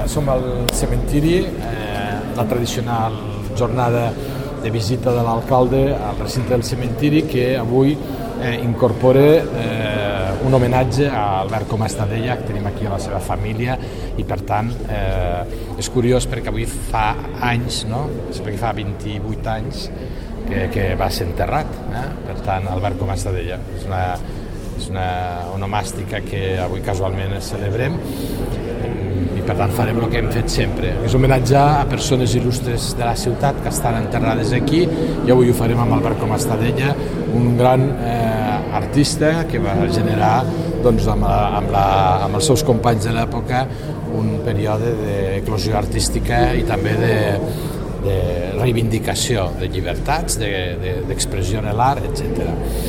som al cementiri, la tradicional jornada de visita de l'alcalde al recinte del cementiri, que avui incorpora un homenatge a Albert Comas Estadella, que tenim aquí a la seva família, i per tant és curiós perquè avui fa anys, no? Perquè fa 28 anys que va ser enterrat, per tant Albert Comas Estadella és una onomàstica que avui casualment celebrem i per tant farem el que hem fet sempre, és homenatjar a persones il·lustres de la ciutat que estan enterrades aquí, i avui ho farem amb Albert Comas Estadella, un gran artista que va generar doncs, amb els seus companys de l'època un període d'eclosió artística i també de reivindicació de llibertats, d'expressió en l'art, etc.